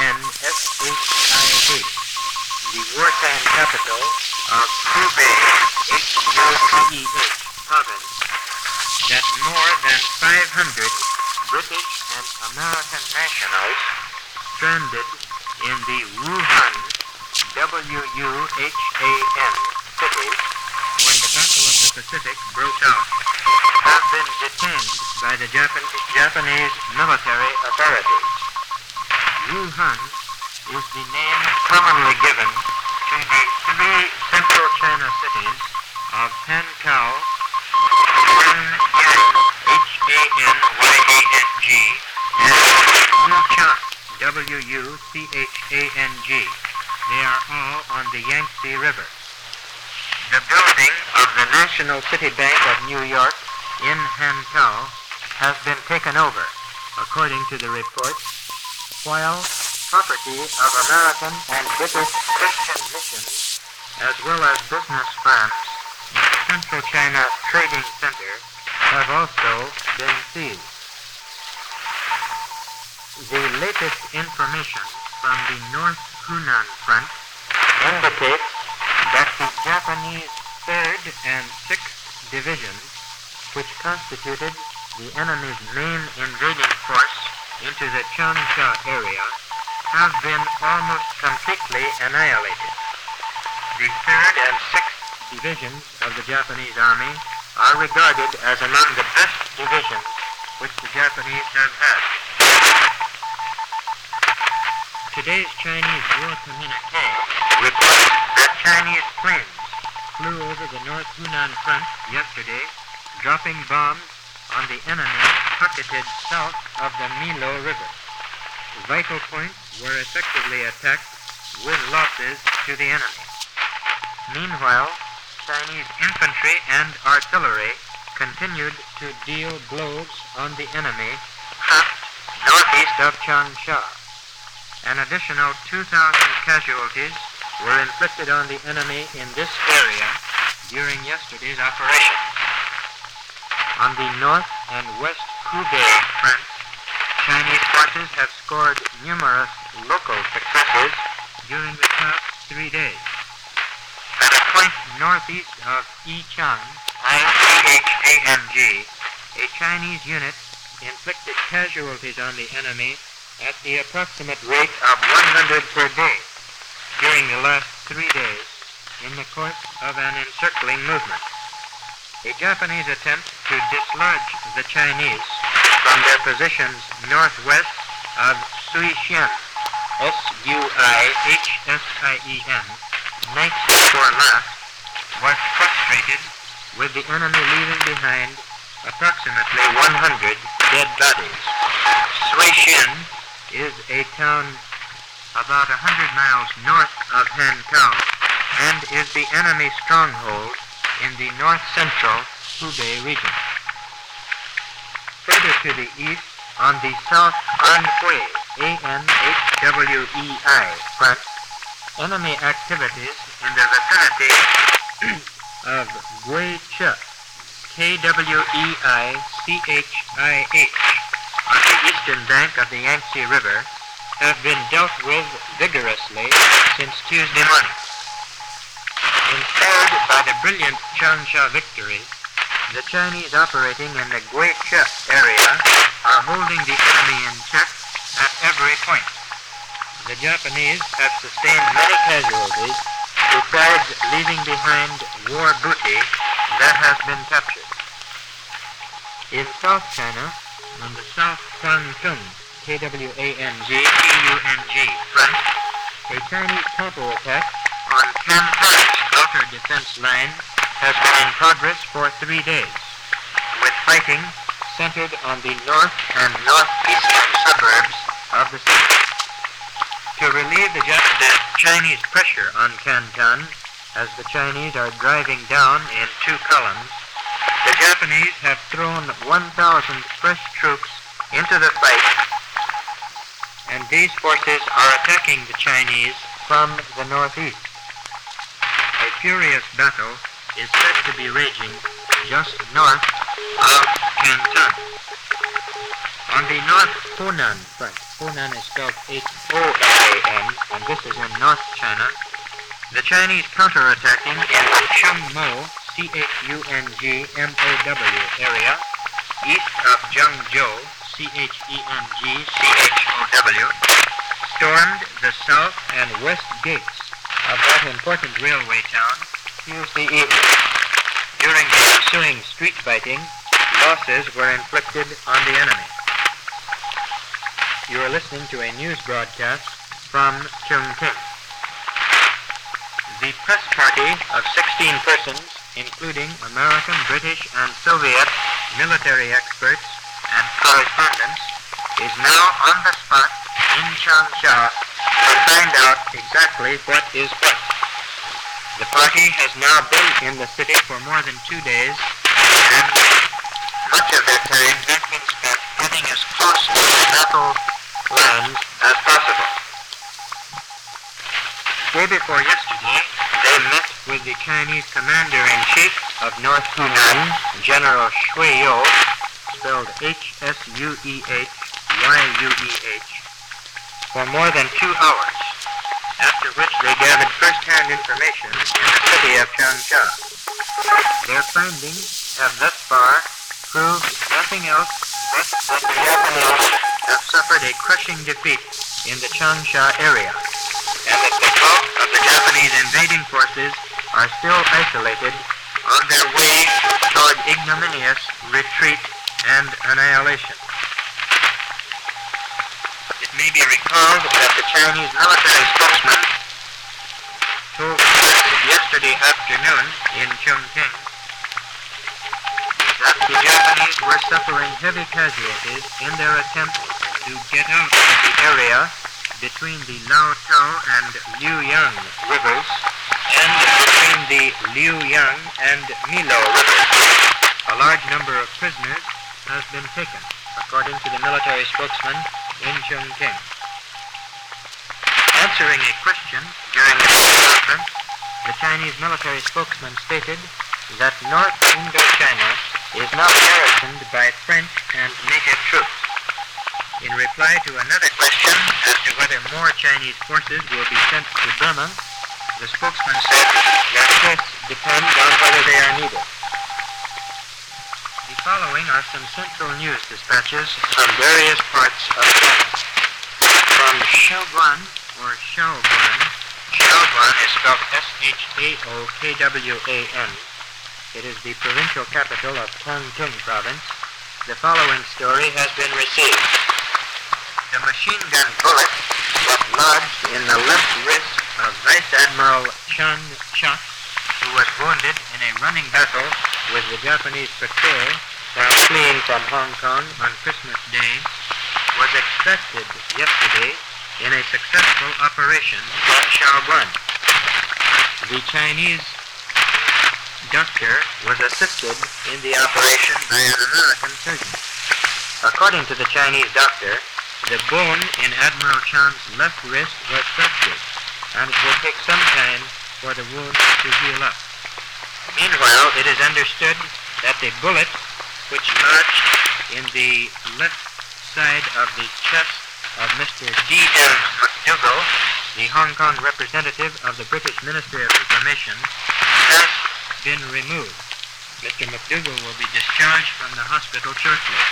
the wartime capital of Hubei, Hubei province, that more than 500 British and American nationals stranded in the Wuhan, W-U-H-A-N city when the Battle of the Pacific broke out, have been detained by the Japanese military authorities. Wuhan is the name commonly given to the three central China cities of Hankou, Shenyang, H-A-N-Y-A-N-G, and Wuchang, W-U-C-H-A-N-G. They are all on the Yangtze River. The building of the National City Bank of New York in Hankou has been taken over, according to the reports, while property of American and British Christian missions, as well as business firms in the Central China Trading Center, have also been seized. The latest information from the North Hunan Front indicates that the Japanese 3rd and 6th Divisions, which constituted the enemy's main invading force into the Changsha area, have been almost completely annihilated. The 3rd and 6th Divisions of the Japanese Army are regarded as among the best divisions which the Japanese have had. Today's Chinese war communique reports that Chinese planes flew over the North Hunan Front yesterday, dropping bombs on the enemy pocketed south of the Milo River. Vital points were effectively attacked with losses to the enemy. Meanwhile, Chinese infantry and artillery continued to deal blows on the enemy trapped northeast of Changsha. An additional 2,000 casualties were inflicted on the enemy in this area during yesterday's operation. On the north and west Hubei front, Chinese forces have scored numerous local successes during the past 3 days. At a point northeast of Yichang, I-C-H-A-N-G, a Chinese unit inflicted casualties on the enemy at the approximate rate of 100 per day during the last 3 days in the course of an encircling movement. A Japanese attempt to dislodge the Chinese from their positions northwest of Suishen, S-U-I-H-S-I-E-N, night before last, was frustrated, with the enemy leaving behind approximately 100 dead bodies. Suishen is a town about 100 miles north of Hankou and is the enemy stronghold in the north-central Hubei region. Further to the east, on the South Anhui, A-N-H-W-E-I front, enemy activities in the vicinity of Guiche, K-W-E-I-C-H-I-H, on the eastern bank of the Yangtze River, have been dealt with vigorously since Tuesday morning. Inspired by the brilliant Changsha victory, the Chinese operating in the Guiche area are holding the enemy in check at every point. The Japanese have sustained many casualties besides leaving behind war booty that has been captured. In South China, on the South Kwangtung, K-W-A-N-G-T-U-N-G front, a Chinese counterattack on Canton's outer defense line has been in progress for 3 days, with fighting centered on the north and northeastern suburbs of the city. To relieve the Chinese pressure on Canton, as the Chinese are driving down in 2 columns, the Japanese have thrown 1,000 fresh troops into the fight, and these forces are attacking the Chinese from the northeast. A furious battle is said to be raging just north of Canton. On the North Hunan front, Hunan is spelled H-O-N-A-N, and this is in North China, the Chinese counterattacking in Chungmo, C-H-U-N-G-M-O-W area, east of Zhengzhou, C-H-E-N-G-C-H-O-W, stormed the south and west gates of that important railway town Tuesday evening. During the ensuing street fighting, losses were inflicted on the enemy. You are listening to a news broadcast from Chongqing. The press party of 16 persons, including American, British, and Soviet military experts and correspondents, is now on the spot in Changsha to find out exactly what is what. The party has now been in the city for more than 2 days, and much of their time has been spent getting as close to the battle lines as possible. Day before yesterday, they met with the Chinese Commander-in-Chief of North Hunan, General Shuiyou, spelled H-S-U-E-H-Y-U-E-H, for more than 2 hours, after which they gathered first-hand information in the city of Changsha. Their findings have thus far proved nothing else but that the Japanese have suffered a crushing defeat in the Changsha area, and that the bulk of the Japanese invading forces are still isolated on their way toward ignominious retreat and annihilation. It may be recalled that the Chinese military spokesman told us yesterday afternoon in Chongqing that the Japanese were suffering heavy casualties in their attempt to get out of the area between the Lao Tao and Liuyang rivers and between the Liuyang and Milo rivers. A large number of prisoners has been taken, according to the military spokesman in Chongqing. Answering a question during the conference, the Chinese military spokesman stated that North Indochina is now garrisoned by French and native troops. In reply to another question as to whether more Chinese forces will be sent to Burma, the spokesman said that this depends on whether they are needed. The following are some central news dispatches from various parts of China. From Shaoguan, or Shaoguan, Shaoguan is spelled S-H-A-O-K-W-A-N. It is the provincial capital of Tongtung province. The following story has been received. The machine gun bullet that lodged in the left wrist of Vice Admiral Chan Chak, who was wounded in a running battle with the Japanese patrol while fleeing from Hong Kong on Christmas Day, was extracted yesterday in a successful operation in Shaoguan. The Chinese doctor was assisted in the operation by an American surgeon. According to the Chinese doctor, the bone in Admiral Chan's left wrist was fractured, and it will take some time for the wound to heal up. Meanwhile, it is understood that the bullet, which lodged in the left side of the chest of Mr. D.M. McDougall, the Hong Kong representative of the British Ministry of Information, has been removed. Mr. McDougall will be discharged from the hospital shortly.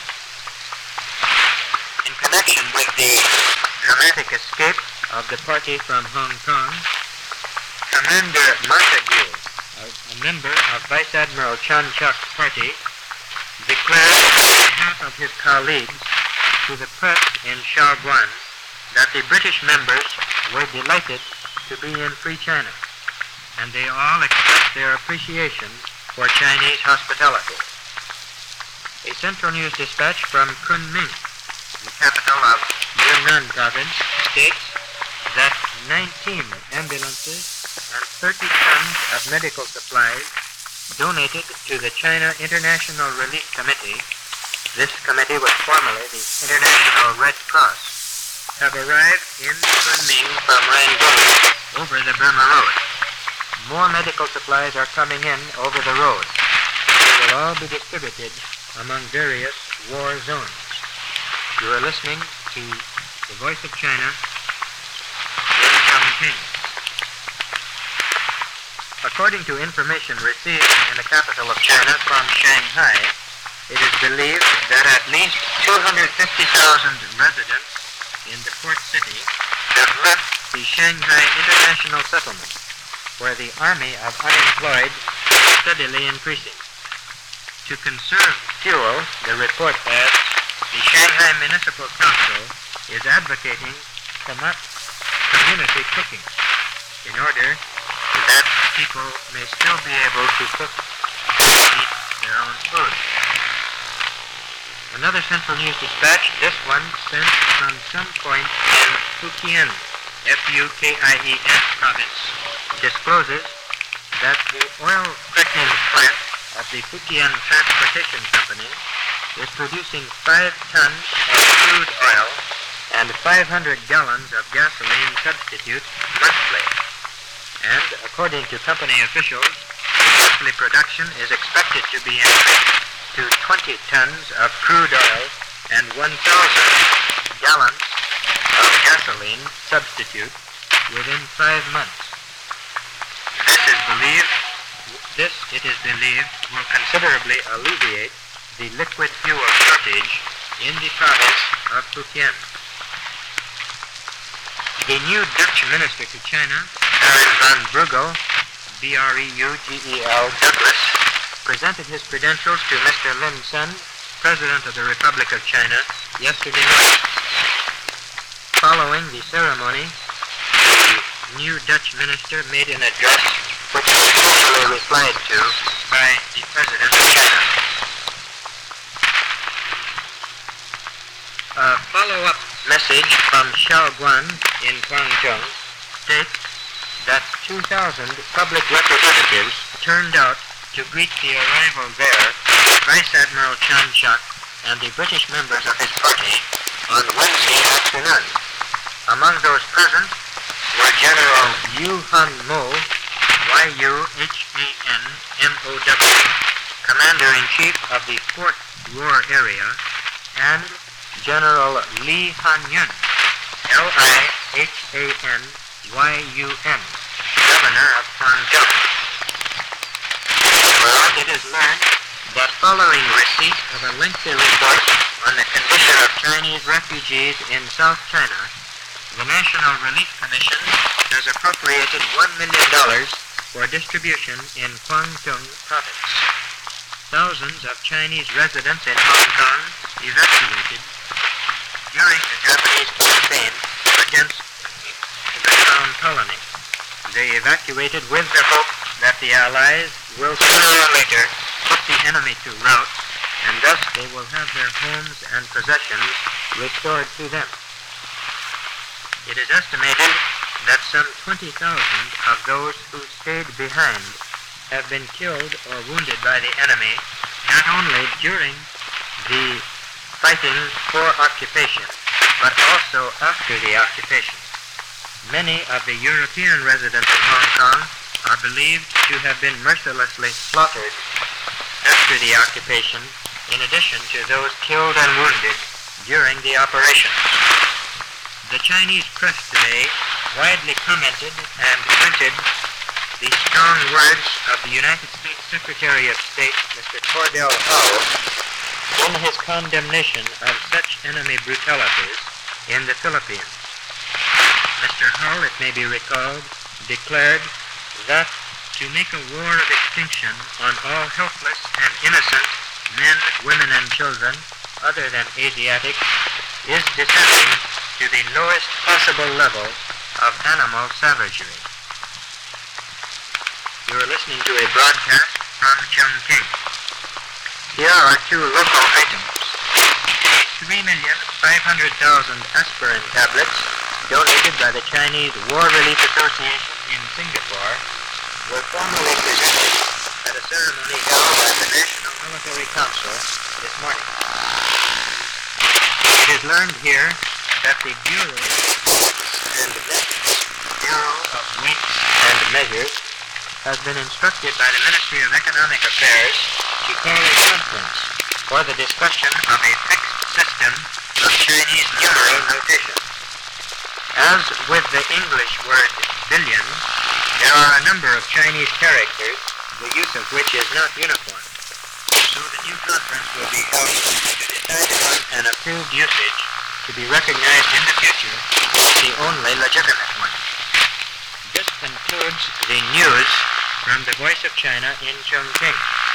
In connection with the dramatic escape of the party from Hong Kong, Commander Montague, a member of Vice Admiral Chan Chak's party, declared on behalf of his colleagues to the press in Shaoguan that the British members were delighted to be in Free China, and they all expressed their appreciation for Chinese hospitality. A Central News dispatch from Kunming, the capital of Yunnan province, states that 19 ambulances and 30 tons of medical supplies donated to the China International Relief Committee, this committee was formerly the International Red Cross, have arrived in Kunming from Rangoon over the Burma Road. More medical supplies are coming in over the road. They will all be distributed among various war zones. You are listening to the Voice of China in Chongqing. According to information received in the capital of China from Shanghai, it is believed that at least 250,000 residents in the port city have left the Shanghai International Settlement, where the army of unemployed is steadily increasing. To conserve fuel, the report adds, the Shanghai Municipal Council is advocating community cooking in order that people may still be able to cook and eat their own food. Another Central News dispatch, this one sent from some point in Fujian, F-U-K-I-E-N province, discloses that the oil cracking plant of the Fujian Transportation Company is producing 5 tons of crude oil and 500 gallons of gasoline substitute monthly. And according to company officials, monthly production is expected to be increased to 20 tons of crude oil and 1,000 gallons of gasoline substitute within 5 months. It is believed, will considerably alleviate the liquid fuel shortage in the province of Fujian. The new Dutch minister to China, Aaron van Breugel, B-R-E-U-G-E-L Douglas, presented his credentials to Mr. Lin Sen, President of the Republic of China, yesterday night. Following the ceremony, the new Dutch minister made an address which was formally replied to by the President of China. A follow-up message from Shaoguan in Guangzhou states that 2,000 public representatives turned out to greet the arrival there of Vice Admiral Chan Shuk and the British members of his party on Wednesday afternoon. Among those present were General Yu Han Mo, Y-U-H-A-N-M-O-W, Commander-in-Chief of the 4th War Area, and General Li Hanyun, L-I-H-A-N-Y-U-N, Governor of Guangzhou. Well, it is learned that following receipt of a lengthy report on the condition of Chinese refugees in South China, the National Relief Commission has appropriated $1 million for distribution in Guangdong Province. Thousands of Chinese residents in Hong Kong evacuated during the Japanese campaign against the Crown Colony. They evacuated with the hope that the Allies will sooner or later put the enemy to rout, and thus they will have their homes and possessions restored to them. It is estimated that some 20,000 of those who stayed behind have been killed or wounded by the enemy, not only during the fighting for occupation, but also after the occupation. Many of the European residents of Hong Kong are believed to have been mercilessly slaughtered after the occupation, in addition to those killed and wounded during the operation. The Chinese press today widely commented and printed the strong words of the United States Secretary of State, Mr. Cordell Hull, in his condemnation of such enemy brutalities in the Philippines. Mr. Hull, it may be recalled, declared that to make a war of extinction on all helpless and innocent men, women, and children other than Asiatics is descending to the lowest possible level of animal savagery. You are listening to a broadcast from Chongqing. Here are 2 local items. 3,500,000 aspirin tablets donated by the Chinese War Relief Association in Singapore were formally presented at a ceremony held at the National Military Council this morning. It is learned here that the Bureau of Weights and Measures has been instructed by the Ministry of Economic Affairs to call a conference for the discussion of a fixed system of Chinese numeral notation. As with the English word billion, there are a number of Chinese characters, the use of which is not uniform. So the new conference will be held to decide upon an approved usage to be recognized in the future as the only legitimate one. This concludes the news from the Voice of China in Chongqing.